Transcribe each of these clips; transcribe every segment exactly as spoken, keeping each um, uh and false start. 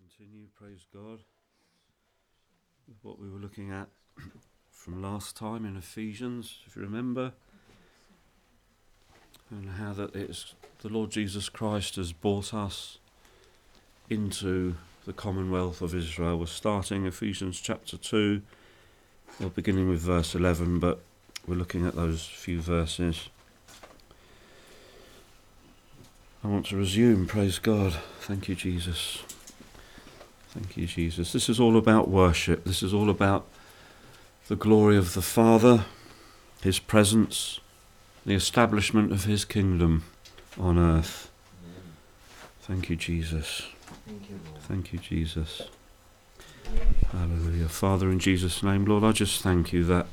continue, praise God, with what we were looking at from last time in Ephesians, if you remember, and how that it's the Lord Jesus Christ has brought us into the commonwealth of Israel. We're starting Ephesians chapter two, we're beginning with verse eleven, but we're looking at those few verses. I want to resume, praise God. Thank you, Jesus. Thank you, Jesus. This is all about worship. This is all about the glory of the Father, his presence, the establishment of his kingdom on earth. Thank you, Jesus. Thank you, Lord. Thank you, Jesus. Hallelujah. Father, in Jesus' name, Lord, I just thank you that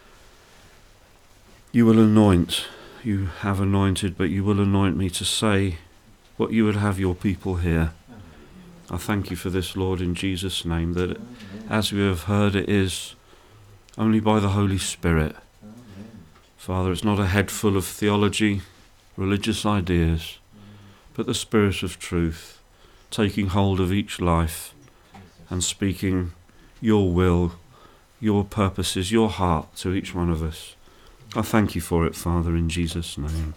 you will anoint, you have anointed, but you will anoint me to say what you would have your people hear. I thank you for this, Lord, in Jesus' name, that as we have heard, it is only by the Holy Spirit. Father, it's not a head full of theology, religious ideas, but the Spirit of truth, taking hold of each life and speaking your will, your purposes, your heart to each one of us. I thank you for it, Father, in Jesus' name.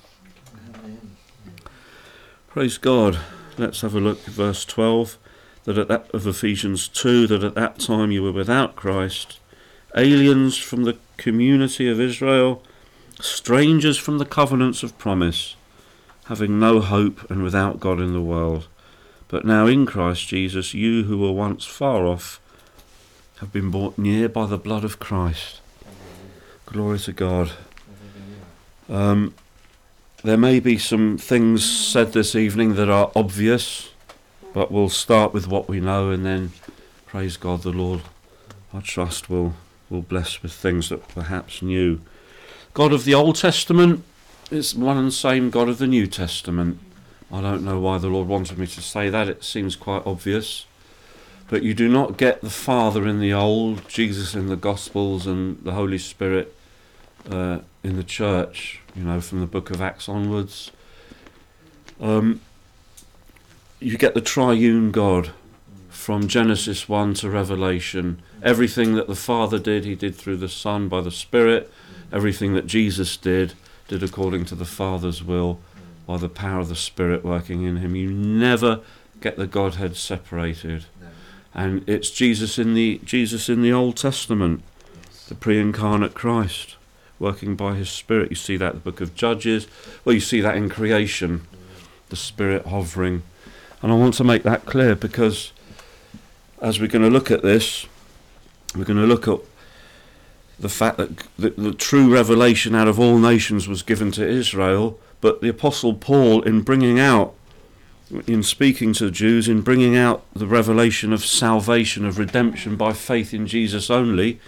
Praise God. Let's have a look at verse twelve, that at that of Ephesians two, that at that time you were without Christ, aliens from the community of Israel, strangers from the covenants of promise, having no hope and without God in the world. But now in Christ Jesus, you who were once far off have been brought near by the blood of Christ. Glory to God. Um, there may be some things said this evening that are obvious, but we'll start with what we know, and then, praise God, the Lord, I trust, will, will bless with things that perhaps new. God of the Old Testament is one and the same God of the New Testament. I don't know why the Lord wanted me to say that. It seems quite obvious. But you do not get the Father in the Old, Jesus in the Gospels, and the Holy Spirit uh, in the church, you know, from the book of Acts onwards. Um, you get the triune God from Genesis one to Revelation. Everything that the Father did, he did through the Son by the Spirit. Everything that Jesus did, did according to the Father's will, by the power of the Spirit working in him. You never get the Godhead separated. No. And it's Jesus in the Jesus in the Old Testament, Yes. the pre-incarnate Christ, working by his Spirit. You see that in the book of Judges. Well, you see that in creation, the Spirit hovering. And I want to make that clear, because as we're going to look at this, we're going to look at the fact that the, the true revelation out of all nations was given to Israel. But the Apostle Paul, in bringing out, in speaking to the Jews, in bringing out the revelation of salvation, of redemption by faith in Jesus only,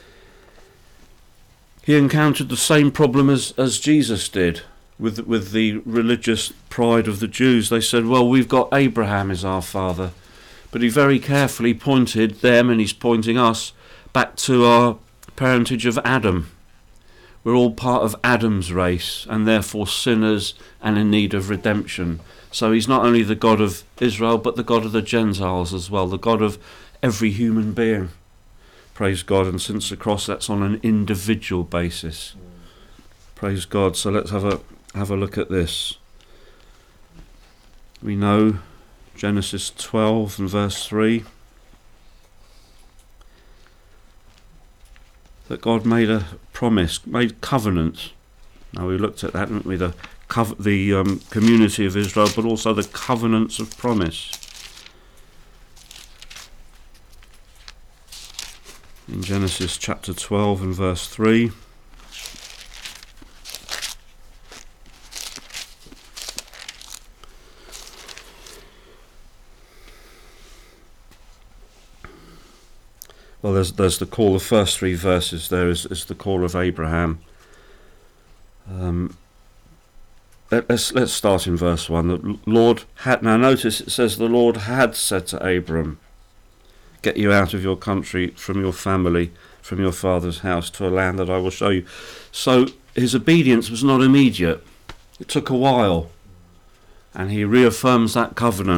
he encountered the same problem as, as Jesus did with, with the religious pride of the Jews. They said, well, we've got Abraham as our father. But he very carefully pointed them, and he's pointing us, back to our parentage of Adam. We're all part of Adam's race, and therefore sinners and in need of redemption. So he's not only the God of Israel, but the God of the Gentiles as well, the God of every human being. Praise God. And since the cross, that's on an individual basis. Praise God. So let's have a have a look at this. We know Genesis twelve and verse three, that God made a promise, made covenant. Now we looked at that, didn't we? The, cov- the um, community of Israel, but also the covenants of promise. In Genesis chapter twelve and verse three. Well, there's there's the call. The first three verses there is, is the call of Abraham. Um, let, let's let's start in verse one. The Lord had now notice it says the Lord had said to Abram, "Get you out of your country, from your family, from your father's house, to a land that I will show you." So his obedience was not immediate. It took a while, and he reaffirms that covenant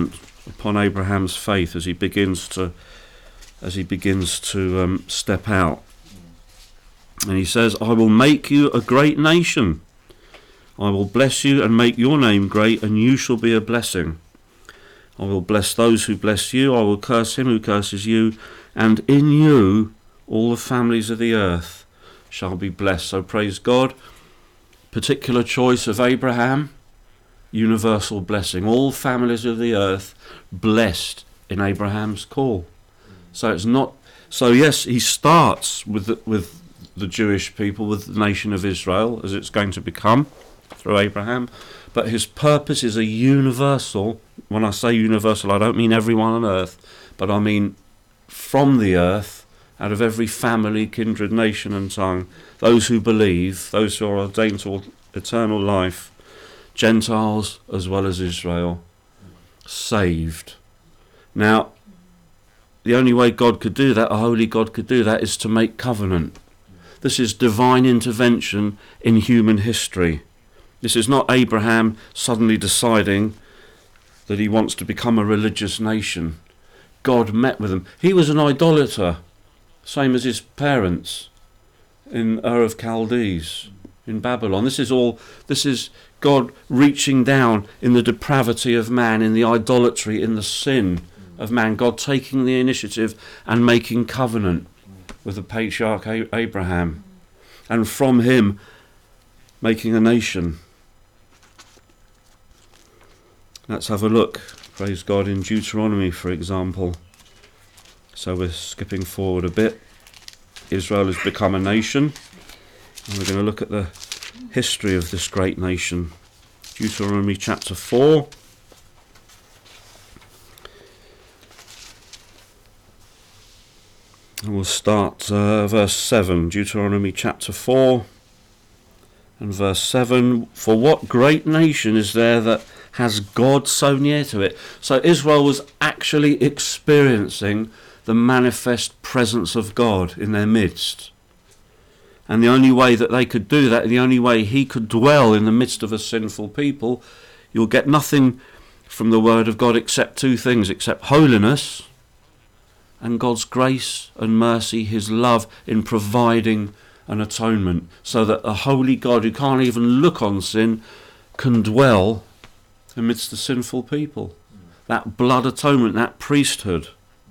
upon Abraham's faith as he begins to as he begins to um, step out. And he says, I will make you a great nation. I will bless you and make your name great, and you shall be a blessing. I will bless those who bless you. I will curse him who curses you. And in you all the families of the earth shall be blessed. So praise God. Particular choice of Abraham. Universal blessing. All families of the earth blessed in Abraham's call. So it's not. So yes, he starts with the, with the Jewish people, with the nation of Israel, as it's going to become through Abraham. But his purpose is a universal. When I say universal, I don't mean everyone on earth, but I mean from the earth, out of every family, kindred, nation and tongue, those who believe, those who are ordained to eternal life, Gentiles as well as Israel, saved. Now, the only way God could do that, a holy God could do that, is to make covenant. This is divine intervention in human history. This is not Abraham suddenly deciding that he wants to become a religious nation. God met with him. He was an idolater, same as his parents in Ur of Chaldees, in Babylon. This is all, this is God reaching down in the depravity of man, in the idolatry, in the sin of man. God taking the initiative and making covenant with the patriarch Abraham, and from him making a nation. Let's have a look, praise God, in Deuteronomy, for example. So we're skipping forward a bit. Israel has become a nation, and we're going to look at the history of this great nation. Deuteronomy chapter four. And we'll start uh, verse seven, Deuteronomy chapter four and verse seven. For what great nation is there that has God so near to it? So Israel was actually experiencing the manifest presence of God in their midst. And the only way that they could do that, the only way he could dwell in the midst of a sinful people, you'll get nothing from the word of God except two things, except holiness and God's grace and mercy, his love in providing an atonement, so that a holy God who can't even look on sin can dwell amidst the sinful people. That blood atonement, that priesthood.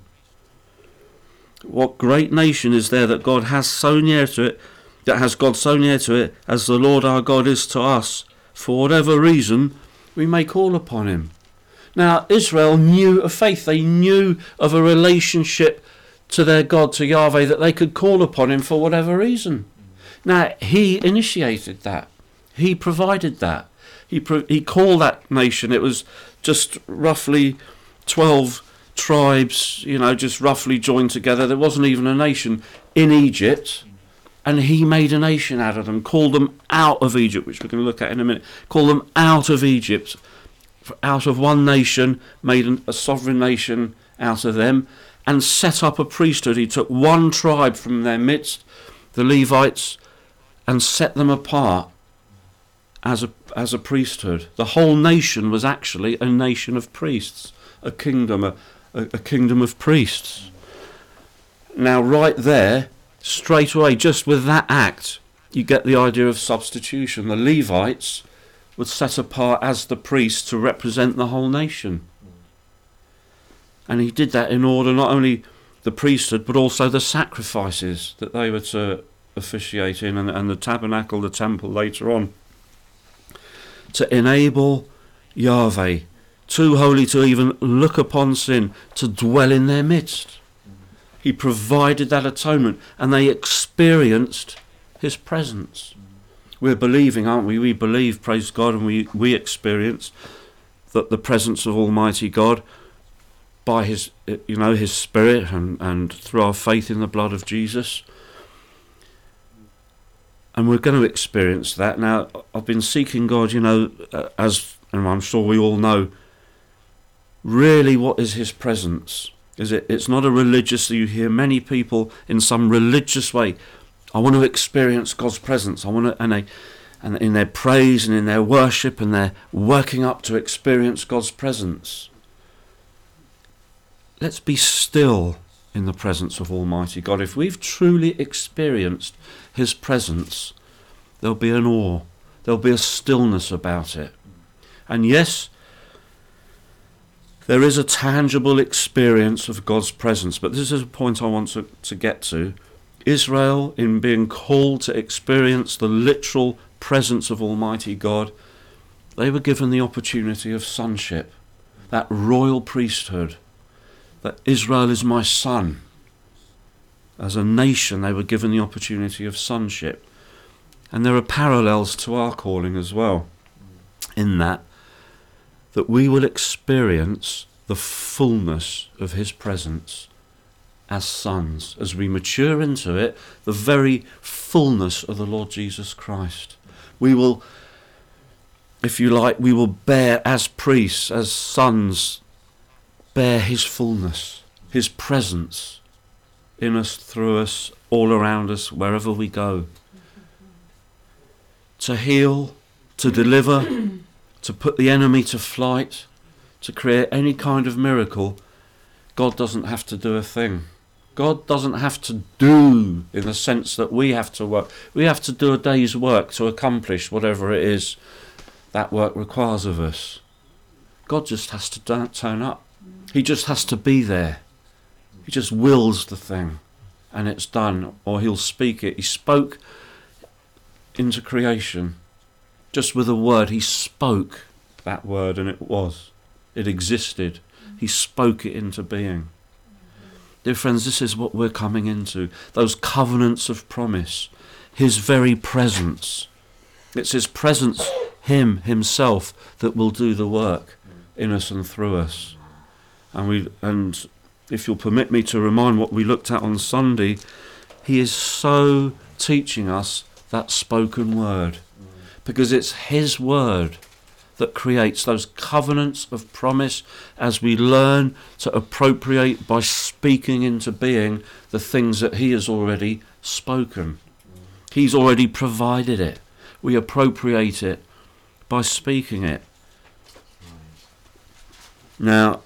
What great nation is there that God has so near to it, that has God so near to it, as the Lord our God is to us? For whatever reason, we may call upon him. Now, Israel knew of faith. They knew of a relationship to their God, to Yahweh, that they could call upon him for whatever reason. Now, he initiated that. He provided that. He pro- he called that nation. It was just roughly twelve tribes, you know, just roughly joined together. There wasn't even a nation in Egypt. And he made a nation out of them, called them out of Egypt, which we're going to look at in a minute. Called them out of Egypt. Out of one nation, made a sovereign nation out of them, and set up a priesthood. He took one tribe from their midst, the Levites, and set them apart as a as a priesthood. The whole nation was actually a nation of priests, a kingdom, a, a, a kingdom of priests. Now, right there, straight away, just with that act, you get the idea of substitution. The Levites was set apart as the priests to represent the whole nation. And he did that in order not only the priesthood, but also the sacrifices that they were to officiate in, and, and the tabernacle, the temple later on, to enable Yahweh, too holy to even look upon sin, to dwell in their midst. He provided that atonement, and they experienced his presence. We're believing, aren't we? We believe, praise God, and we, we experience that the presence of Almighty God by his, you know, his Spirit, and, and through our faith in the blood of Jesus. And we're going to experience that. Now, I've been seeking God, you know, as, and I'm sure we all know, really what is his presence? Is it? It's not a religious, you hear many people in some religious way, I want to experience God's presence. I want to, and they, and in their praise and in their worship, and they're working up to experience God's presence. let's be still in the presence of Almighty God. If we've truly experienced his presence, there'll be an awe, there'll be a stillness about it. And yes, there is a tangible experience of God's presence, but this is a point I want to, to get to. Israel, in being called to experience the literal presence of Almighty God, they were given the opportunity of sonship, that royal priesthood, that Israel is my son. As a nation, they were given the opportunity of sonship. And there are parallels to our calling as well, in that, that we will experience the fullness of his presence as sons, as we mature into it, the very fullness of the Lord Jesus Christ. We will, if you like, we will bear as priests, as sons, bear his fullness, his presence in us, through us, all around us, wherever we go. To heal, to deliver, to put the enemy to flight, to create any kind of miracle, God doesn't have to do a thing. God doesn't have to do in the sense that we have to work. We have to do a day's work to accomplish whatever it is that work requires of us. God just has to turn up. He just has to be there. He just wills the thing and it's done, or he'll speak it. He spoke into creation just with a word. He spoke that word and it was. It existed. He spoke it into being. Dear friends, this is what we're coming into. Those covenants of promise. His very presence. It's his presence, him, himself, that will do the work in us and through us. And we, and if you'll permit me to remind what we looked at on Sunday, he is so teaching us that spoken word. Because it's his word that creates those covenants of promise as we learn to appropriate by speaking into being the things that he has already spoken. He's already provided it. We appropriate it by speaking it. Now,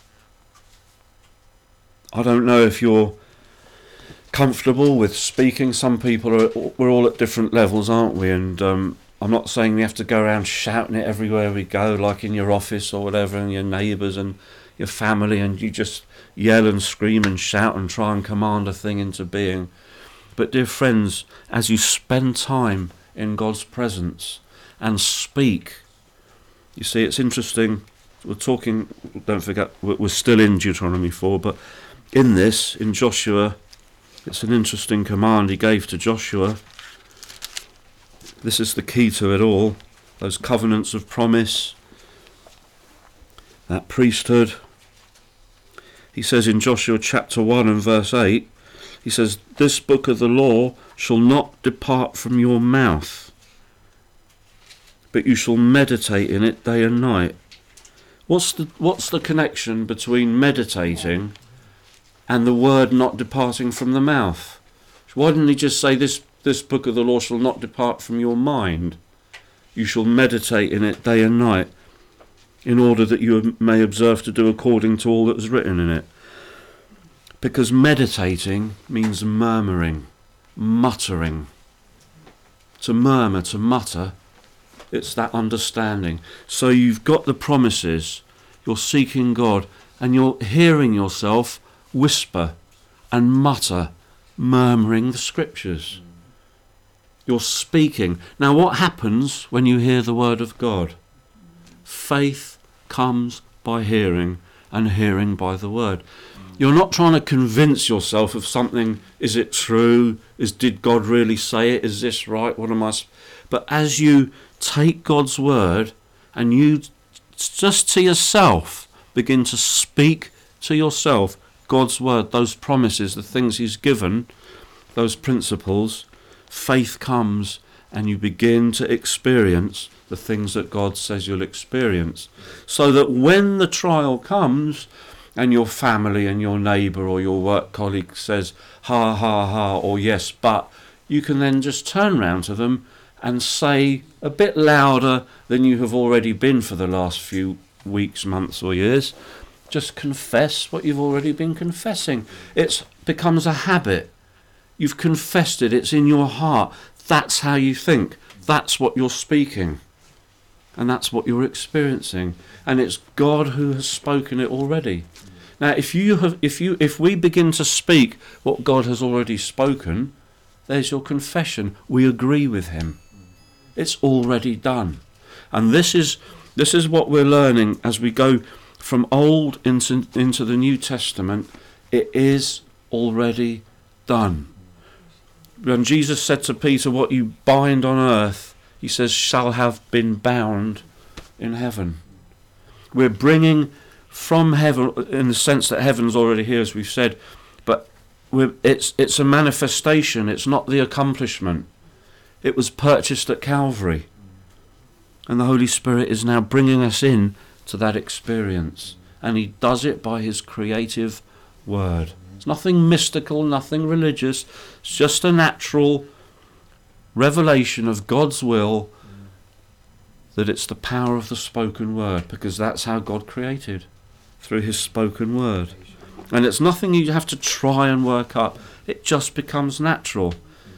I don't know if you're comfortable with speaking. Some people are, we're all at different levels, aren't we? And um, I'm not saying we have to go around shouting it everywhere we go, like in your office or whatever, and your neighbours and your family, and you just yell and scream and shout and try and command a thing into being. But dear friends, as you spend time in God's presence and speak, you see, it's interesting. We're talking, don't forget, we're still in Deuteronomy four, but in this, in Joshua, it's an interesting command he gave to Joshua. This is the key to it all. Those covenants of promise, that priesthood. He says in Joshua chapter one and verse eight, he says, "This book of the law shall not depart from your mouth, but you shall meditate in it day and night." What's the what's the connection between meditating and the word not departing from the mouth? Why didn't he just say this this book of the law shall not depart from your mind? You shall meditate in it day and night, in order that you may observe to do according to all that is written in it. Because meditating means murmuring, muttering. To murmur, to mutter, it's that understanding. So you've got the promises, you're seeking God, and you're hearing yourself whisper and mutter, murmuring the scriptures. You're speaking. Now what happens when you hear the word of God? Faith comes by hearing, and hearing by the word. You're not trying to convince yourself of something. Is it true? Is did God really say it? Is this right? What am I? But as you take God's word and you just to yourself begin to speak to yourself God's word, those promises, the things he's given, those principles, faith comes and you begin to experience the things that God says you'll experience. So that when the trial comes and your family and your neighbour or your work colleague says, ha, ha, ha, or yes, but, you can then just turn round to them and say a bit louder than you have already been for the last few weeks, months or years, Just confess what you've already been confessing. It becomes a habit. You've confessed it. It's in your heart. That's how you think. That's what you're speaking. And that's what you're experiencing. And it's God who has spoken it already. Now, if you have, if you, if we begin to speak what God has already spoken, there's your confession. We agree with him. It's already done. And this is this is what we're learning as we go from Old into, into the New Testament. It is already done. When Jesus said to Peter, what you bind on earth, he says, shall have been bound in heaven. We're bringing from heaven, in the sense that heaven's already here, as we've said, but we're, it's it's a manifestation. It's not the accomplishment. It was purchased at Calvary. And the Holy Spirit is now bringing us in to that experience. And he does it by his creative word. It's nothing mystical, nothing religious. It's just a natural revelation of God's will, that it's the power of the spoken word, because that's how God created, through his spoken word. And it's nothing you have to try and work up. It just becomes natural.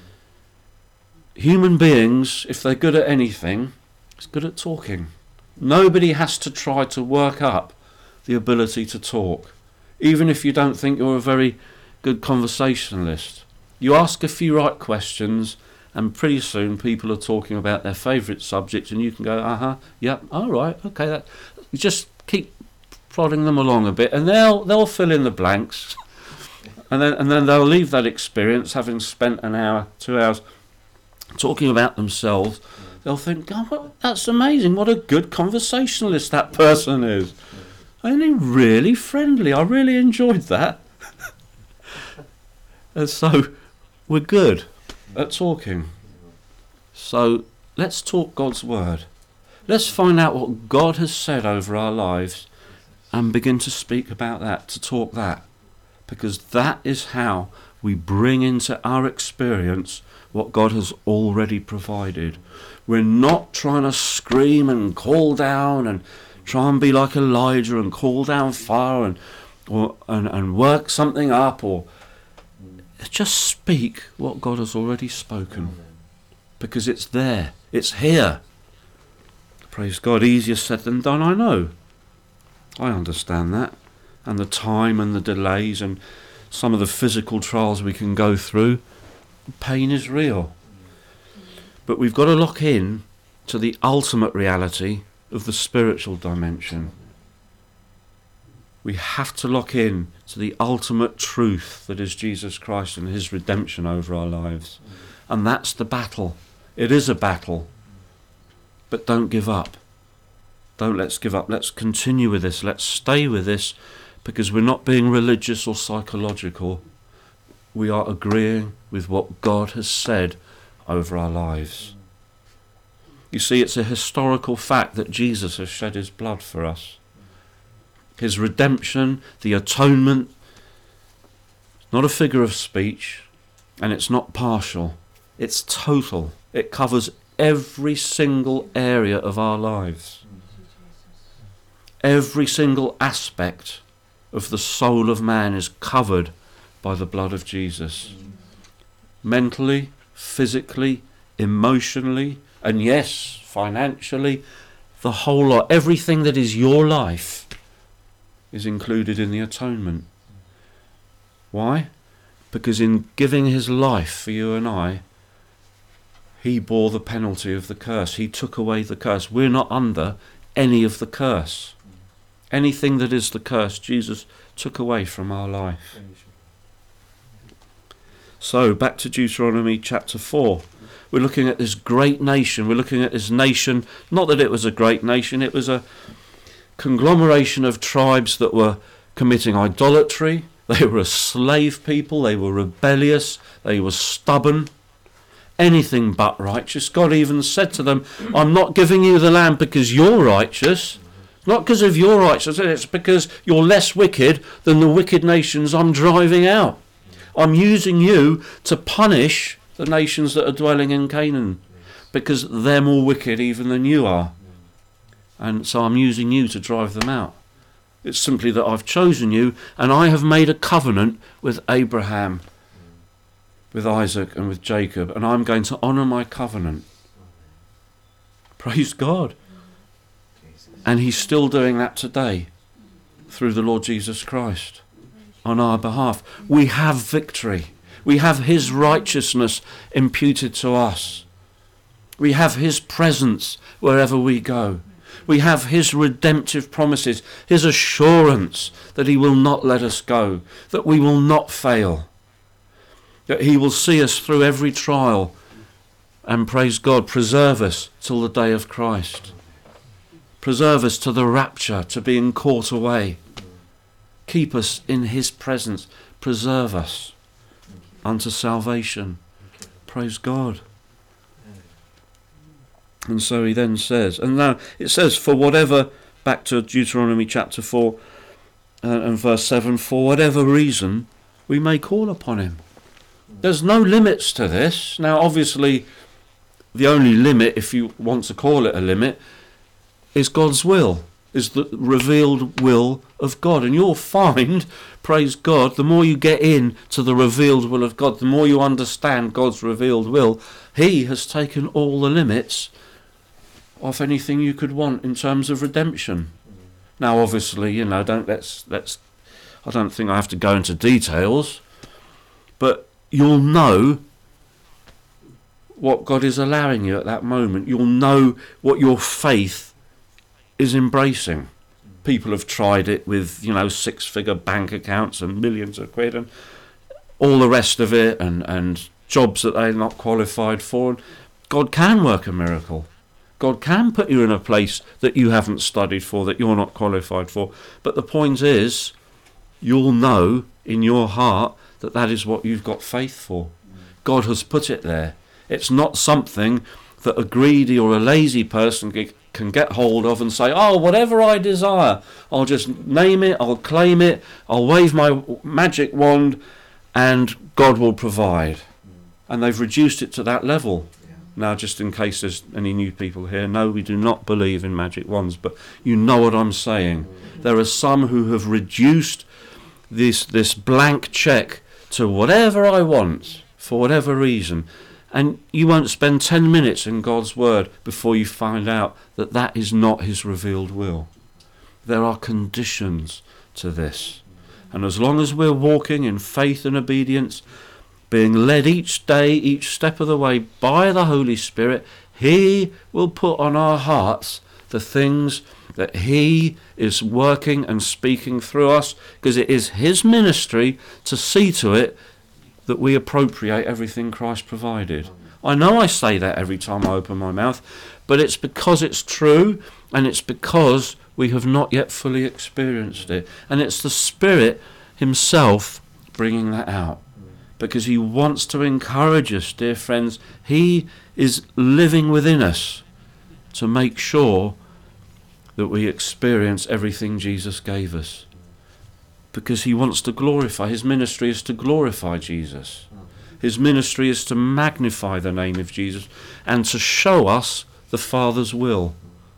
Human beings, if they're good at anything, it's good at talking. Nobody has to try to work up the ability to talk, even if you don't think you're a very good conversationalist. You ask a few right questions, and pretty soon people are talking about their favourite subject, and you can go, uh-huh, yep, all right, okay. That, you just keep prodding them along a bit, and they'll they'll fill in the blanks, and then and then they'll leave that experience, having spent an hour, two hours talking about themselves. They'll think, God, what, that's amazing. What a good conversationalist that person is. And they're really friendly. I really enjoyed that. And so we're good at talking. So let's talk God's word. Let's find out what God has said over our lives and begin to speak about that, to talk that. Because that is how we bring into our experience what God has already provided. We're not trying to scream and call down and try and be like Elijah and call down fire and or and, and work something up, or just speak what God has already spoken, because it's there, it's here. Praise God. Easier said than done, I know. I understand that, and the time and the delays and some of the physical trials we can go through. Pain is real, but we've got to lock in to the ultimate reality of the spiritual dimension. We have to lock in to the ultimate truth that is Jesus Christ and his redemption over our lives. And that's the battle. It is a battle. But don't give up. Don't let's give up. Let's continue with this. Let's stay with this, because we're not being religious or psychological. We are agreeing with what God has said over our lives. You see, it's a historical fact that Jesus has shed his blood for us. His redemption, the atonement, not a figure of speech, and it's not partial. It's total. It covers every single area of our lives. Every single aspect of the soul of man is covered by the blood of Jesus. Mentally, physically, emotionally, and yes, financially, the whole lot. Everything that is your life is included in the atonement. Why? Because in giving his life for you and I, he bore the penalty of the curse. He took away the curse. We're not under any of the curse. Anything that is the curse, Jesus took away from our life. So, back to Deuteronomy chapter four. We're looking at this great nation. We're looking at this nation, not that it was a great nation, it was a conglomeration of tribes that were committing idolatry. They were a slave people. They were rebellious. They were stubborn. Anything but righteous. God even said to them, I'm not giving you the land because you're righteous. Not because of your righteousness. It's because you're less wicked than the wicked nations I'm driving out. I'm using you to punish the nations that are dwelling in Canaan, because they're more wicked even than you are. And so I'm using you to drive them out. It's simply that I've chosen you, and I have made a covenant with Abraham, with Isaac, and with Jacob, and I'm going to honour my covenant. Praise God. And he's still doing that today through the Lord Jesus Christ on our behalf. We have victory. We have his righteousness imputed to us. We have his presence wherever we go. We have his redemptive promises, his assurance that he will not let us go, that we will not fail, that he will see us through every trial and, praise God, preserve us till the day of Christ. Preserve us to the rapture, to being caught away. Keep us in his presence. Preserve us unto salvation. Praise God. And so he then says, and now it says, for whatever, back to Deuteronomy chapter four uh, and verse seven, for whatever reason we may call upon him. There's no limits to this. Now obviously the only limit, if you want to call it a limit, is God's will, is the revealed will of God. And you'll find, praise God, the more you get in to the revealed will of God, the more you understand God's revealed will, he has taken all the limits off anything you could want in terms of redemption. Now obviously, you know, don't let's let's I don't think I have to go into details, but you'll know what God is allowing you at that moment. You'll know what your faith is embracing. People have tried it with, you know, six-figure bank accounts and millions of quid and all the rest of it, and, and jobs that they're not qualified for. God can work a miracle. God can put you in a place that you haven't studied for, that you're not qualified for. But the point is, you'll know in your heart that that is what you've got faith for. God has put it there. It's not something that a greedy or a lazy person can get hold of and say, oh, whatever I desire, I'll just name it, I'll claim it, I'll wave my magic wand and God will provide. And they've reduced it to that level. Now, just in case there's any new people here, no, we do not believe in magic wands, but you know what I'm saying. There are some who have reduced this this blank check to whatever I want, for whatever reason. And you won't spend ten minutes in God's word before you find out that that is not his revealed will. There are conditions to this. And as long as we're walking in faith and obedience, being led each day, each step of the way by the Holy Spirit, he will put on our hearts the things that he is working and speaking through us, because it is his ministry to see to it that we appropriate everything Christ provided. I know I say that every time I open my mouth, but it's because it's true, and it's because we have not yet fully experienced it. And it's the Spirit himself bringing that out, because he wants to encourage us, dear friends. He is living within us to make sure that we experience everything Jesus gave us, because he wants to glorify. His ministry is to glorify Jesus. His ministry is to magnify the name of Jesus and to show us the Father's will.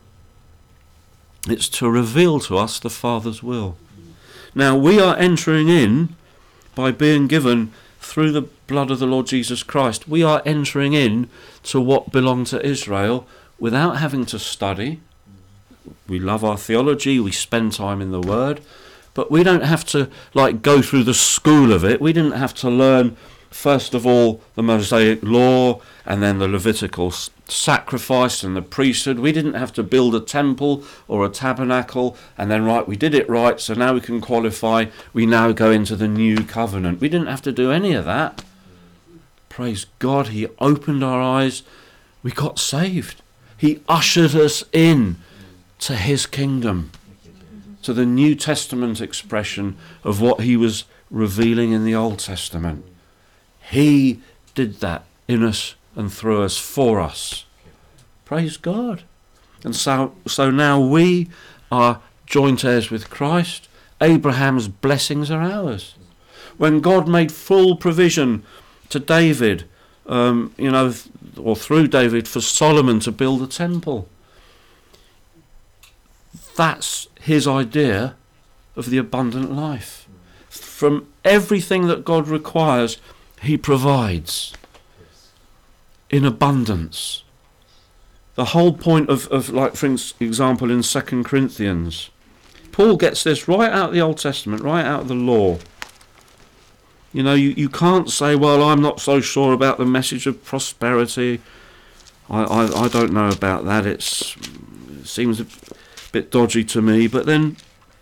It's to reveal to us the Father's will. Now, we are entering in, by being given through the blood of the Lord Jesus Christ, we are entering in to what belonged to Israel without having to study. We love our theology, we spend time in the Word, but we don't have to like go through the school of it. We didn't have to learn, first of all, the Mosaic law, and then the Levitical sacrifice and the priesthood. We didn't have to build a temple or a tabernacle, and then, right, we did it right, so now we can qualify. We now go into the new covenant. We didn't have to do any of that. Praise God, he opened our eyes. We got saved. He ushered us in to his kingdom, to the New Testament expression of what he was revealing in the Old Testament. He did that in us and through us, for us. Praise God. And so, so now we are joint heirs with Christ. Abraham's blessings are ours. When God made full provision to David, um, you know, or through David, for Solomon to build a temple, that's his idea of the abundant life. From everything that God requires, he provides in abundance. The whole point of, of like for example in Second Corinthians, Paul gets this right out of the Old Testament, right out of the law. You know, you, you can't say, well, I'm not so sure about the message of prosperity. I, I, I don't know about that. It's, it seems a bit dodgy to me. But then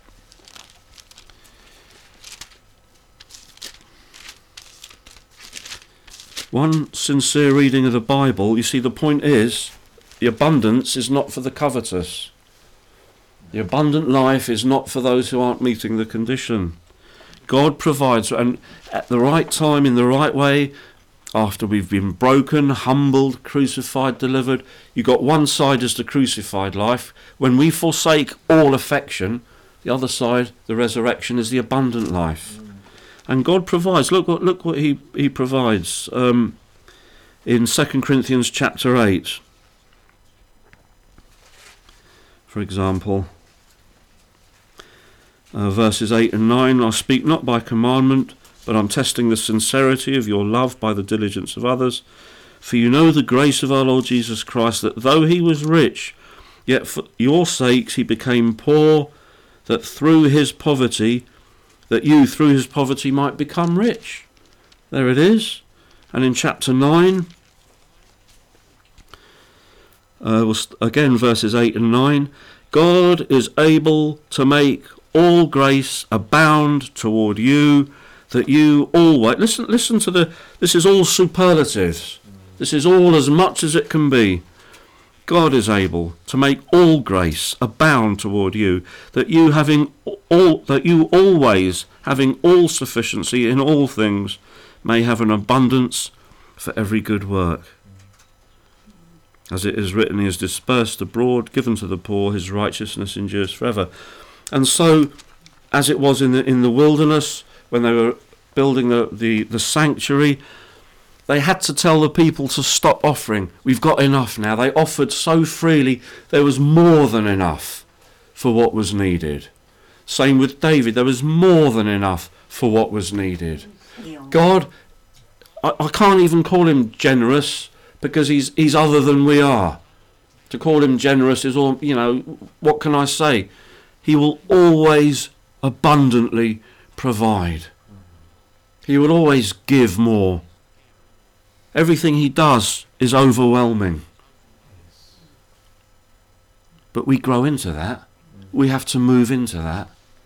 one sincere reading of the Bible, you see, the point is, the abundance is not for the covetous. The abundant life is not for those who aren't meeting the condition. God provides, and at the right time, in the right way, after we've been broken, humbled, crucified, delivered, you've got one side is the crucified life. When we forsake all affection, the other side, the resurrection, is the abundant life. Mm. And God provides. Look what look what he, he provides um, in Second Corinthians chapter eight. For example, Uh, verses eight and nine, I speak not by commandment, but I'm testing the sincerity of your love by the diligence of others. For you know the grace of our Lord Jesus Christ, that though he was rich, yet for your sakes he became poor, that through his poverty, that you through his poverty might become rich. There it is. And in chapter nine, uh, again verses eight and nine, God is able to make all grace abound toward you, that you always listen listen to the this is all superlatives. This is all as much as it can be. God is able to make all grace abound toward you, that you having all that you always having all sufficiency in all things may have an abundance for every good work. As it is written, he is dispersed abroad, given to the poor, his righteousness endures forever. And so, as it was in the in the wilderness, when they were building the, the, the sanctuary, they had to tell the people to stop offering. We've got enough now. They offered so freely, there was more than enough for what was needed. Same with David, there was more than enough for what was needed. God, I, I can't even call him generous, because he's he's other than we are. To call him generous is all, you know, what can I say? He will always abundantly provide. He will always give more. Everything he does is overwhelming. But we grow into that. We have to move into that.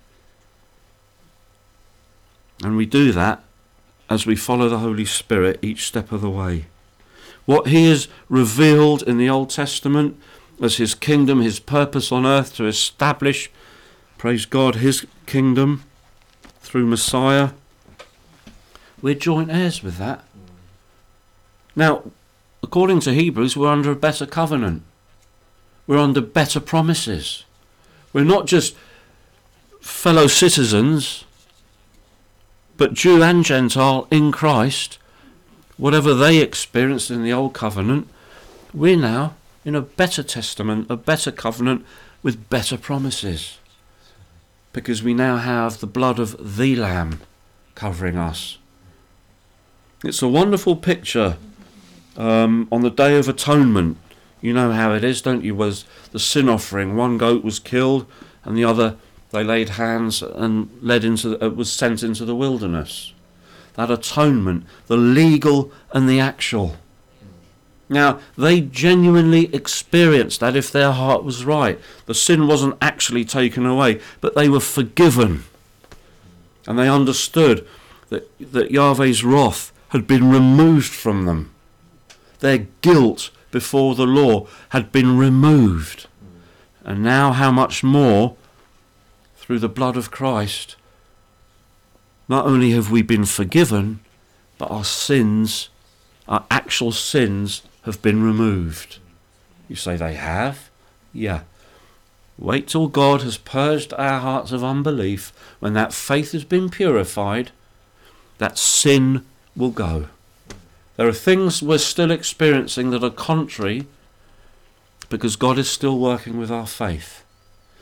And we do that as we follow the Holy Spirit each step of the way. What he has revealed in the Old Testament as his kingdom, his purpose on earth to establish, praise God, his kingdom through Messiah. We're joint heirs with that. Now, according to Hebrews, we're under a better covenant. We're under better promises. We're not just fellow citizens, but Jew and Gentile in Christ. Whatever they experienced in the old covenant, we're now in a better testament, a better covenant with better promises. Because we now have the blood of the Lamb covering us. It's a wonderful picture um, on the Day of Atonement. You know how it is, don't you? Was the sin offering. One goat was killed and the other they laid hands and led into the, uh, was sent into the wilderness. That atonement, the legal and the actual. Now, they genuinely experienced that if their heart was right. The sin wasn't actually taken away, but they were forgiven. And they understood that, that Yahweh's wrath had been removed from them. Their guilt before the law had been removed. And now how much more, through the blood of Christ, not only have we been forgiven, but our sins, our actual sins, have been removed. You say they have? Yeah. Wait till God has purged our hearts of unbelief. When that faith has been purified, that sin will go. There are things we're still experiencing that are contrary, because God is still working with our faith.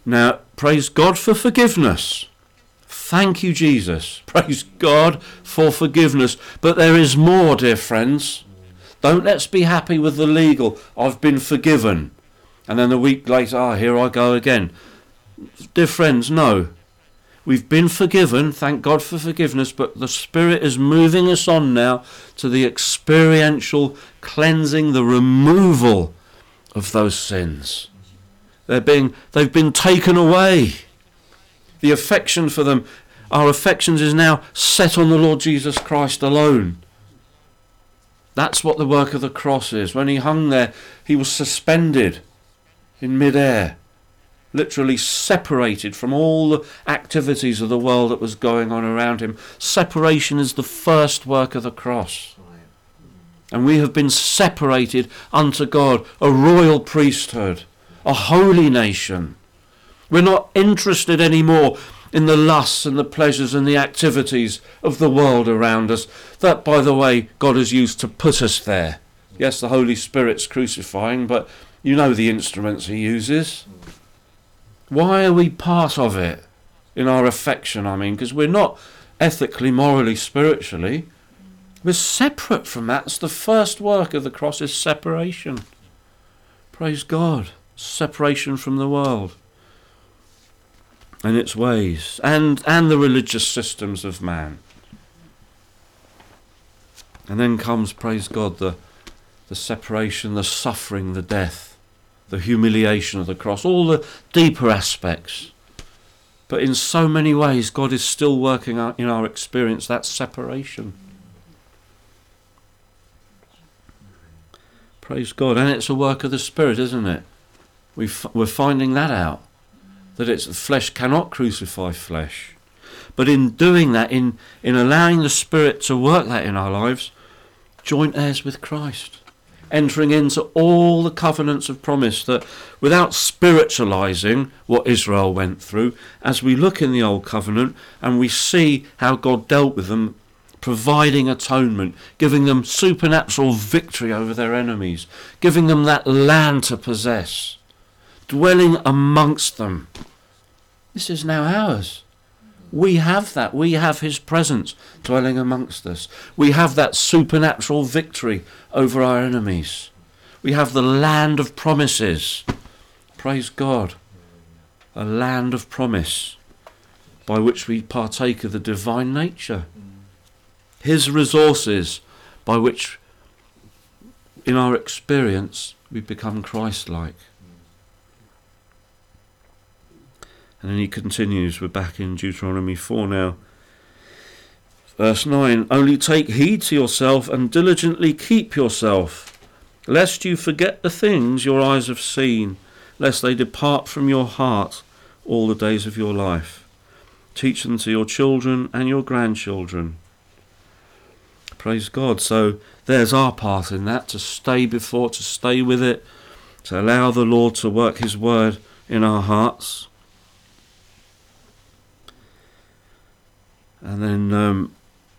Now, praise God for forgiveness. Thank you, Jesus. Praise God for forgiveness. But there is more, dear friends. Don't let's be happy with the legal. I've been forgiven. And then a week later, ah, here I go again. Dear friends, no. We've been forgiven, thank God for forgiveness, but the Spirit is moving us on now to the experiential cleansing, the removal of those sins. They're being, they've been taken away. The affection for them, our affections is now set on the Lord Jesus Christ alone. That's what the work of the cross is. When he hung there, he was suspended in mid-air, literally separated from all the activities of the world that was going on around him. Separation is the first work of the cross. And we have been separated unto God, a royal priesthood, a holy nation. We're not interested anymore in the lusts and the pleasures and the activities of the world around us. That, by the way, God has used to put us there. Yes, the Holy Spirit's crucifying, but you know the instruments he uses. Why are we part of it in our affection, I mean? Because we're not ethically, morally, spiritually. We're separate from that. It's the first work of the cross is separation. Praise God. Separation from the world and its ways and, and the religious systems of man. And then comes, praise God, the, the separation, the suffering, the death, the humiliation of the cross, all the deeper aspects. But in so many ways, God is still working out in our experience that separation. Praise God. And it's a work of the Spirit, isn't it? We f- we're finding that out. That it's flesh cannot crucify flesh. But in doing that, in, in allowing the Spirit to work that in our lives, joint heirs with Christ. Entering into all the covenants of promise that without spiritualizing what Israel went through, as we look in the Old Covenant and we see how God dealt with them, providing atonement, giving them supernatural victory over their enemies, giving them that land to possess, dwelling amongst them. This is now ours. We have that. We have his presence dwelling amongst us. We have that supernatural victory over our enemies. We have the land of promises. Praise God. A land of promise by which we partake of the divine nature. His resources by which, in our experience, we become Christ-like. And then he continues, we're back in Deuteronomy four now. Verse nine, only take heed to yourself and diligently keep yourself, lest you forget the things your eyes have seen, lest they depart from your heart all the days of your life. Teach them to your children and your grandchildren. Praise God. So there's our part in that, to stay before, to stay with it, to allow the Lord to work his word in our hearts. And then, um,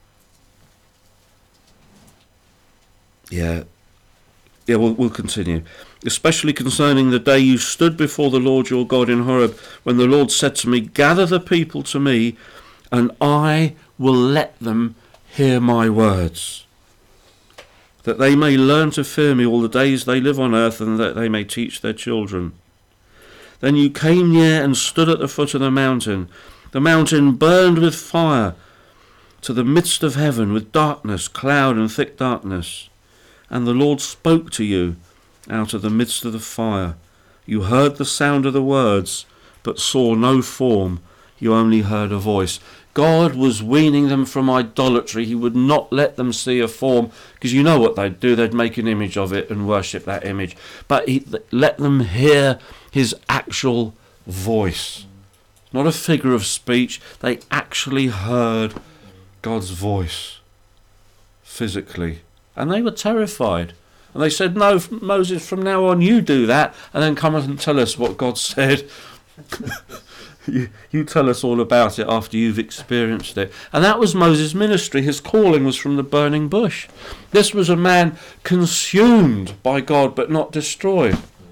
yeah, yeah, we'll, we'll continue. Especially concerning the day you stood before the Lord your God in Horeb, when the Lord said to me, gather the people to me, and I will let them hear my words, that they may learn to fear me all the days they live on earth, and that they may teach their children. Then you came near and stood at the foot of the mountain. The mountain burned with fire to the midst of heaven, with darkness, cloud and thick darkness. And the Lord spoke to you out of the midst of the fire. You heard the sound of the words, but saw no form. You only heard a voice. God was weaning them from idolatry. He would not let them see a form, because you know what they'd do. They'd make an image of it and worship that image. But he let them hear his actual voice. Not a figure of speech. They actually heard God's voice physically. And they were terrified. And they said, no, Moses, from now on you do that, and then come and tell us what God said. you, you tell us all about it after you've experienced it. And that was Moses' ministry. His calling was from the burning bush. This was a man consumed by God but not destroyed.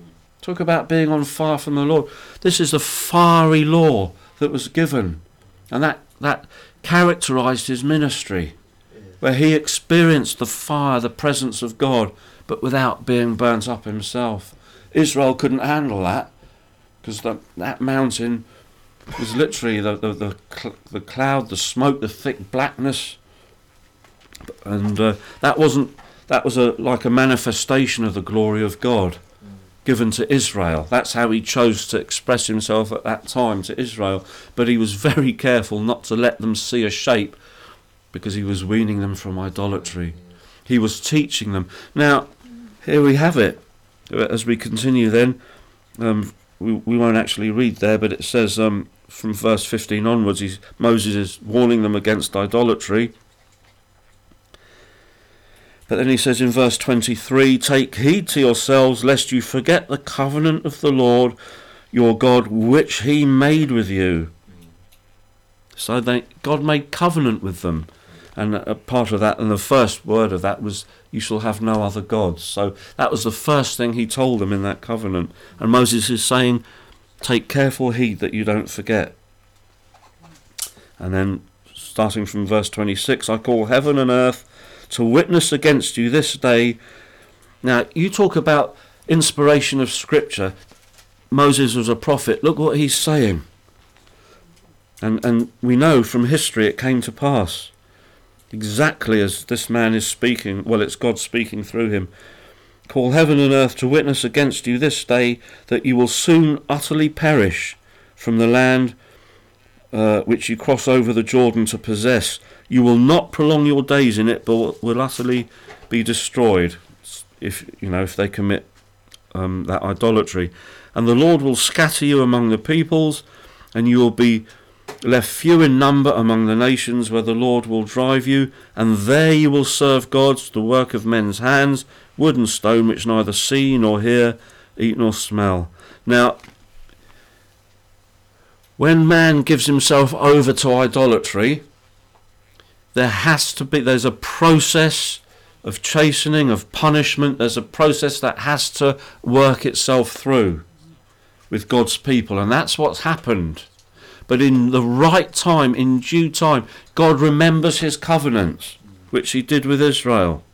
Talk about being on fire from the Lord. This is a fiery law that was given, and that, that characterized his ministry, where he experienced the fire, the presence of God, but without being burnt up himself. Israel couldn't handle that, because that, that mountain was literally the, the, the, cl- the cloud, the smoke, the thick blackness, and uh, that wasn't, that was a like a manifestation of the glory of God given to Israel. That's how he chose to express himself at that time to Israel. But he was very careful not to let them see a shape, because he was weaning them from idolatry. He was teaching them. Now, here we have it. As we continue then, um, we, we won't actually read there, but it says um, from verse fifteen onwards, he's, Moses is warning them against idolatry. But then he says in verse twenty-three, "Take heed to yourselves, lest you forget the covenant of the Lord your God, which he made with you." So they, God made covenant with them. And a part of that, and the first word of that was, "You shall have no other gods." So that was the first thing he told them in that covenant. And Moses is saying, take careful heed that you don't forget. And then starting from verse twenty-six, "I call heaven and earth to witness against you this day." Now, you talk about inspiration of Scripture. Moses was a prophet. Look what he's saying. And, and we know from history it came to pass. Exactly as this man is speaking. Well, it's God speaking through him. "Call heaven and earth to witness against you this day that you will soon utterly perish from the land uh, which you cross over the Jordan to possess. You will not prolong your days in it, but will utterly be destroyed," if you know if they commit um, that idolatry. "And the Lord will scatter you among the peoples, and you will be left few in number among the nations where the Lord will drive you, and there you will serve gods, the work of men's hands, wood and stone, which neither see nor hear, eat nor smell." Now, when man gives himself over to idolatry, there has to be, there's a process of chastening, of punishment. There's a process that has to work itself through with God's people, and that's what's happened. But in the right time, in due time, God remembers his covenant, which he did with Israel.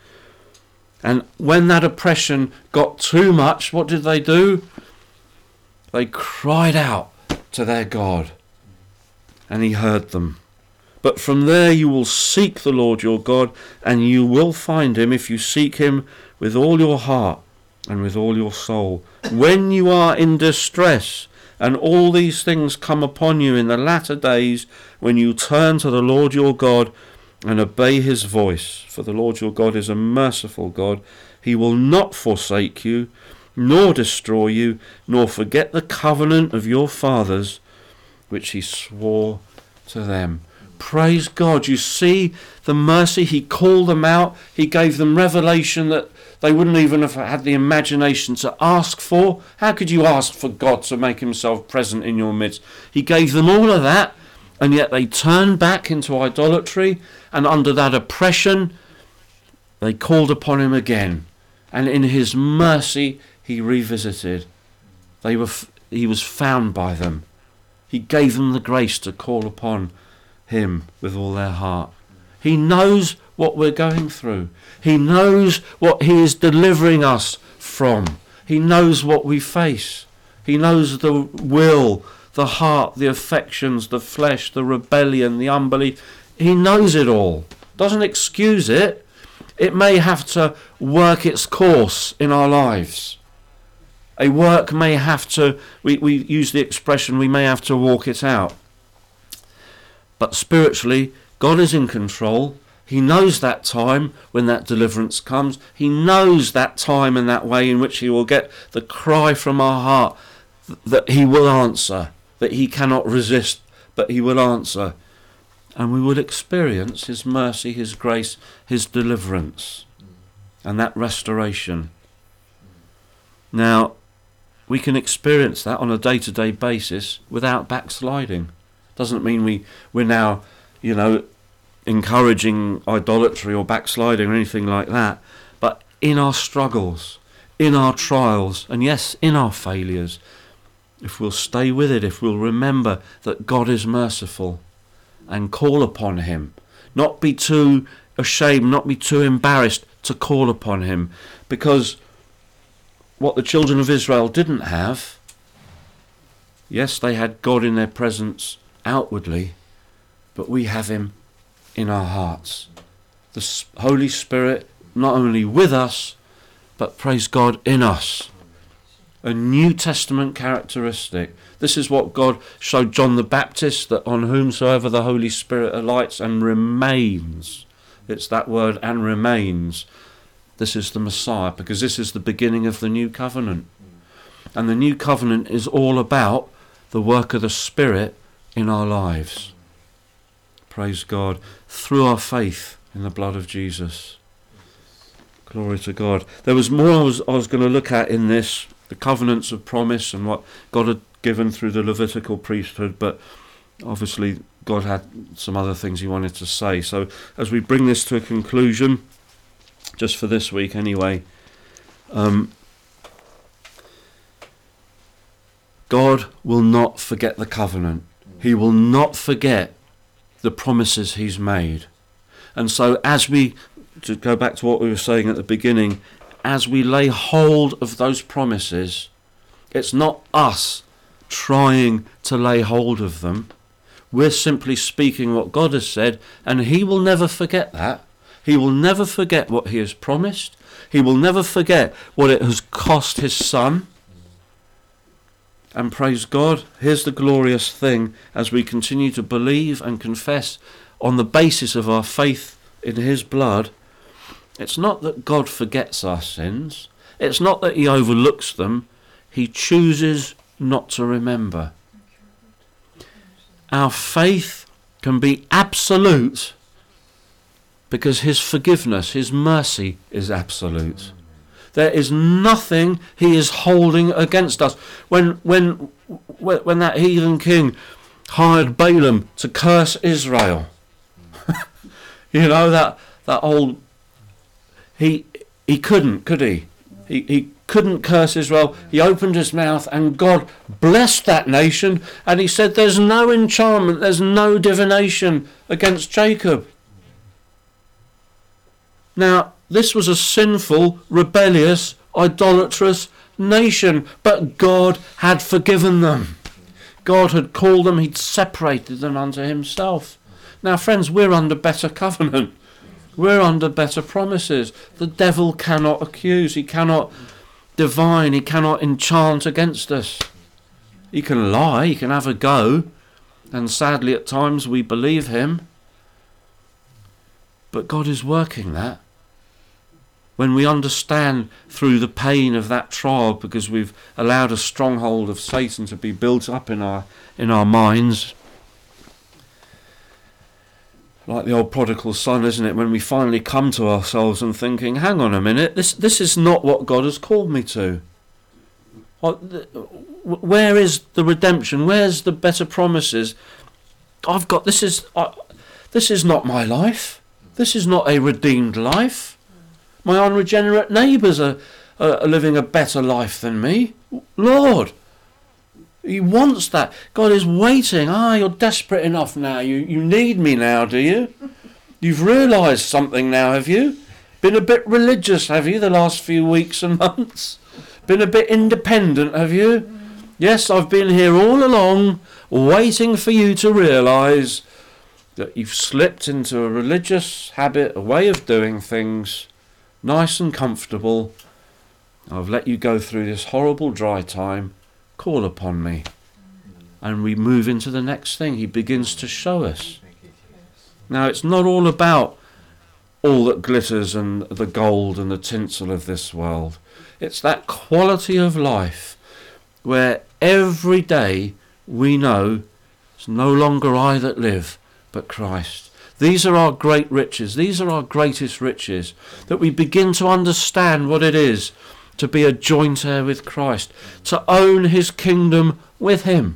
And when that oppression got too much, what did they do? They cried out to their God, and he heard them. "But from there you will seek the Lord your God, and you will find him if you seek him with all your heart and with all your soul. When you are in distress, and all these things come upon you in the latter days, when you turn to the Lord your God and obey his voice, for the Lord your God is a merciful God. He will not forsake you, nor destroy you, nor forget the covenant of your fathers, which he swore to them." Praise God. You see the mercy. He called them out. He gave them revelation that they wouldn't even have had the imagination to ask for. How could you ask for God to make himself present in your midst? He gave them all of that, and yet they turned back into idolatry, and under that oppression, they called upon him again. And in his mercy, he revisited. They were, he was found by them. He gave them the grace to call upon him with all their heart. He knows what we're going through. He knows what he is delivering us from. He knows what we face. He knows the will, the heart, the affections, the flesh, the rebellion, the unbelief. He knows it all. Doesn't excuse it. It may have to work its course in our lives. A work may have to, we, we use the expression, we may have to walk it out. But spiritually, God is in control. He knows that time when that deliverance comes. He knows that time and that way in which he will get the cry from our heart that he will answer, that he cannot resist, but he will answer. And we will experience his mercy, his grace, his deliverance, and that restoration. Now, we can experience that on a day-to-day basis without backsliding. Doesn't mean we, we're now, you know, encouraging idolatry or backsliding or anything like that. But in our struggles, in our trials, and yes, in our failures, if we'll stay with it, if we'll remember that God is merciful and call upon him, not be too ashamed, not be too embarrassed to call upon him, because what the children of Israel didn't have, yes, they had God in their presence outwardly, but we have him in our hearts. The Holy Spirit not only with us, but praise God, in us. A New Testament characteristic. This is what God showed John the Baptist, that on whomsoever the Holy Spirit alights and remains. It's that word, and remains. This is the Messiah, because this is the beginning of the new covenant. And the new covenant is all about the work of the Spirit in our lives. Praise God. Through our faith in the blood of Jesus. Glory to God. There was more I was, I was going to look at in this, the covenants of promise and what God had given through the Levitical priesthood, but obviously God had some other things he wanted to say. So as we bring this to a conclusion, just for this week anyway, um, God will not forget the covenant. He will not forget the promises he's made. And so as we, to go back to what we were saying at the beginning, as we lay hold of those promises, it's not us trying to lay hold of them. We're simply speaking what God has said, and he will never forget that. He will never forget what he has promised. He will never forget what it has cost his son. And praise God, here's the glorious thing, as we continue to believe and confess on the basis of our faith in his blood, it's not that God forgets our sins. It's not that he overlooks them. He chooses not to remember. Our faith can be absolute because his forgiveness, his mercy is absolute. There is nothing he is holding against us. When when when that heathen king hired Balaam to curse Israel, you know, that that old he he couldn't, could he? He he couldn't curse Israel. He opened his mouth and God blessed that nation, and he said there's no enchantment, there's no divination against Jacob. Now, this was a sinful, rebellious, idolatrous nation, but God had forgiven them. God had called them, he'd separated them unto himself. Now, friends, we're under better covenant. We're under better promises. The devil cannot accuse, he cannot divine, he cannot enchant against us. He can lie, he can have a go, and sadly at times we believe him. But God is working that. When we understand through the pain of that trial, because we've allowed a stronghold of Satan to be built up in our in our minds, like the old prodigal son, isn't it? When we finally come to ourselves and thinking, hang on a minute, this this is not what God has called me to. Where is the redemption? Where's the better promises? I've got this is uh, this is not my life. This is not a redeemed life. My unregenerate neighbours are, are living a better life than me. Lord, he wants that. God is waiting. Ah, you're desperate enough now. You, you need me now, do you? You've realised something now, have you? Been a bit religious, have you, the last few weeks and months? Been a bit independent, have you? Yes, I've been here all along, waiting for you to realise that you've slipped into a religious habit, a way of doing things, nice and comfortable. I've let you go through this horrible dry time. Call upon me. And we move into the next thing. He begins to show us. Now, it's not all about all that glitters and the gold and the tinsel of this world. It's that quality of life where every day we know it's no longer I that live, but Christ. These are our great riches. These are our greatest riches, that we begin to understand what it is to be a joint heir with Christ, to own his kingdom with him.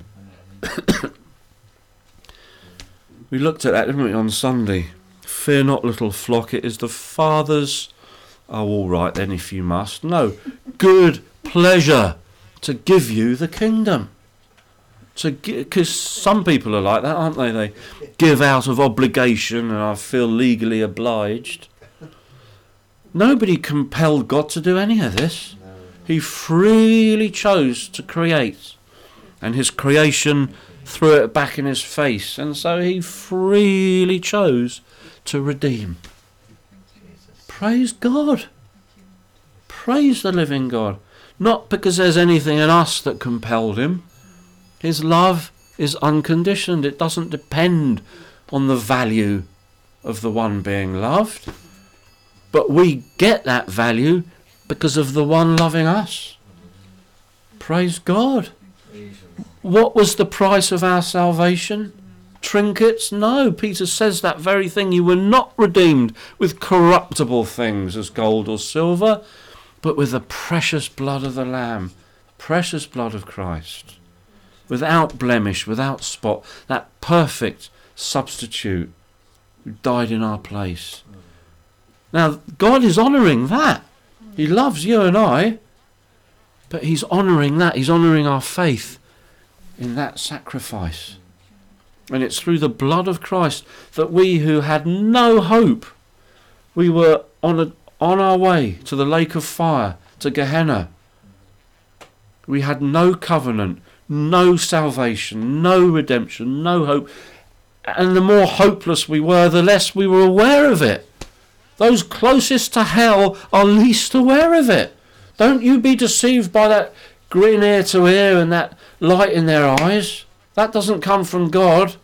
We looked at that, didn't we, on Sunday? Fear not, little flock, it is the Father's oh, all right then, if you must. No, good pleasure to give you the kingdom. To because some people are like that, aren't they? They give out of obligation, and I feel legally obliged. Nobody compelled God to do any of this. He freely chose to create, and his creation threw it back in his face, and so he freely chose to redeem. Praise God. Praise the living God. Not because there's anything in us that compelled him. His love is unconditioned. It doesn't depend on the value of the one being loved. But we get that value because of the one loving us. Praise God. What was the price of our salvation? Trinkets? No. Peter says that very thing. You were not redeemed with corruptible things as gold or silver, but with the precious blood of the Lamb, precious blood of Christ, without blemish, without spot, that perfect substitute who died in our place. Now, God is honouring that. He loves you and I, but he's honouring that. He's honouring our faith in that sacrifice. And it's through the blood of Christ that we who had no hope, we were on a, on our way to the lake of fire, to Gehenna. We had no covenant, no salvation, no redemption, no hope. And the more hopeless we were, the less we were aware of it. Those closest to hell are least aware of it. Don't you be deceived by that grin ear to ear and that light in their eyes. That doesn't come from God.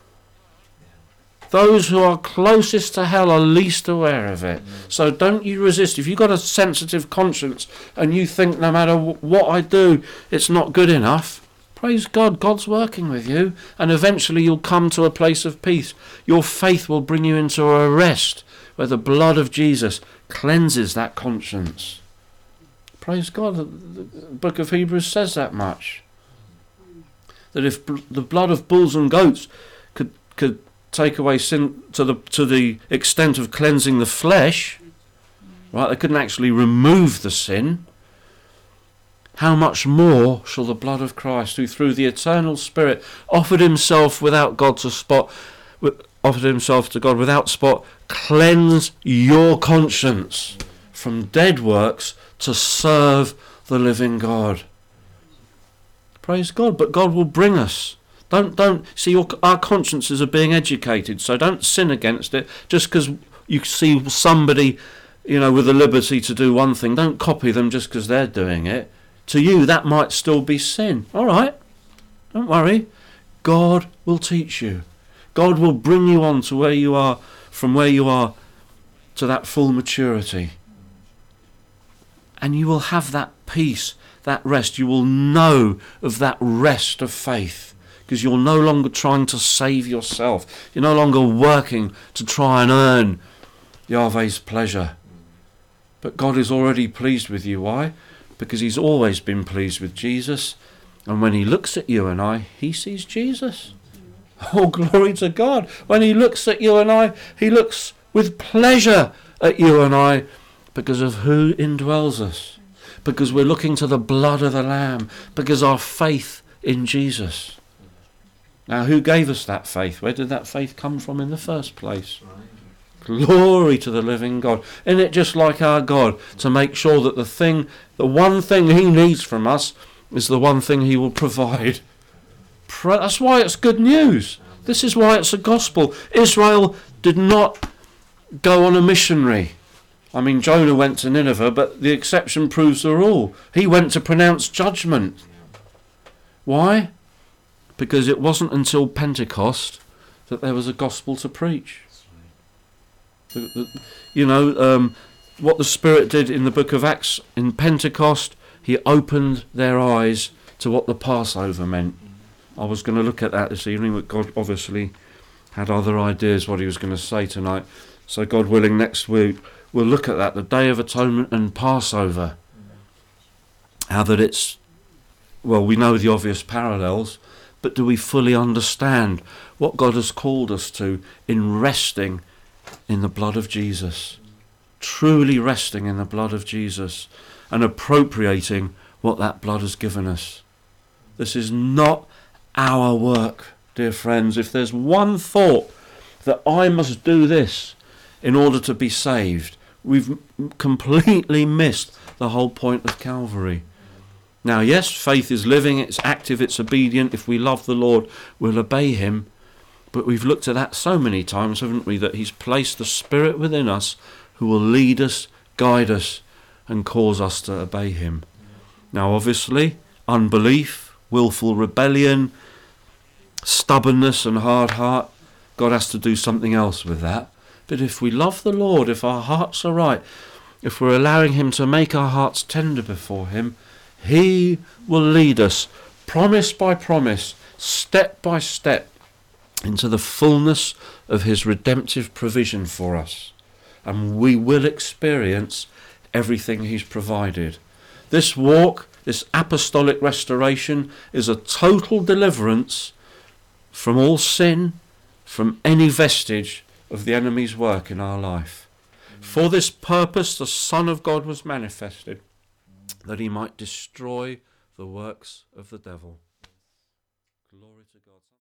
Those who are closest to hell are least aware of it. So don't you resist. If you've got a sensitive conscience and you think no matter what I do, it's not good enough, praise God, God's working with you, and eventually you'll come to a place of peace. Your faith will bring you into a rest where the blood of Jesus cleanses that conscience. Praise God, the book of Hebrews says that much. That if the blood of bulls and goats could could take away sin to the to the extent of cleansing the flesh, right? They couldn't actually remove the sin. How much more shall the blood of Christ, who through the eternal Spirit offered himself without God to spot, offered himself to God without spot, cleanse your conscience from dead works to serve the living God. Praise God. But God will bring us. Don't don't see your, our consciences are being educated, so don't sin against it just because you see somebody, you know, with the liberty to do one thing. Don't copy them just because they're doing it. To you, that might still be sin. All right, don't worry. God will teach you. God will bring you on to where you are, from where you are to that full maturity. And you will have that peace, that rest. You will know of that rest of faith because you're no longer trying to save yourself. You're no longer working to try and earn Yahweh's pleasure. But God is already pleased with you. Why? Because he's always been pleased with Jesus. And when he looks at you and I, he sees Jesus. Oh, glory to God. When he looks at you and I, he looks with pleasure at you and I because of who indwells us. Because we're looking to the blood of the Lamb. Because our faith in Jesus. Now, who gave us that faith? Where did that faith come from in the first place? Glory to the living God. Isn't it just like our God to make sure that the thing, the one thing he needs from us is the one thing he will provide? That's why it's good news. This is why it's a gospel. Israel did not go on a missionary. I mean, Jonah went to Nineveh, but the exception proves the rule. He went to pronounce judgment. Why? Because it wasn't until Pentecost that there was a gospel to preach. The, the, you know, um, what the Spirit did in the book of Acts, in Pentecost, he opened their eyes to what the Passover meant. I was going to look at that this evening, but God obviously had other ideas what he was going to say tonight. So God willing, next week we'll look at that, the Day of Atonement and Passover. How that it's, well, we know the obvious parallels, but do we fully understand what God has called us to in resting in the blood of Jesus? truly resting in the blood of Jesus and appropriating what that blood has given us. This is not our work, dear friends. If there's one thought that I must do this in order to be saved, we've completely missed the whole point of Calvary. Now, yes, faith is living, it's active, it's obedient. If we love the Lord, we'll obey him. But we've looked at that so many times, haven't we, that he's placed the Spirit within us who will lead us, guide us, and cause us to obey him. Now, obviously, unbelief, willful rebellion, stubbornness and hard heart, God has to do something else with that. But if we love the Lord, if our hearts are right, if we're allowing him to make our hearts tender before him, he will lead us, promise by promise, step by step, into the fullness of his redemptive provision for us. And we will experience everything he's provided. This walk, this apostolic restoration, is a total deliverance from all sin, from any vestige of the enemy's work in our life. For this purpose the Son of God was manifested, that he might destroy the works of the devil. Glory to God.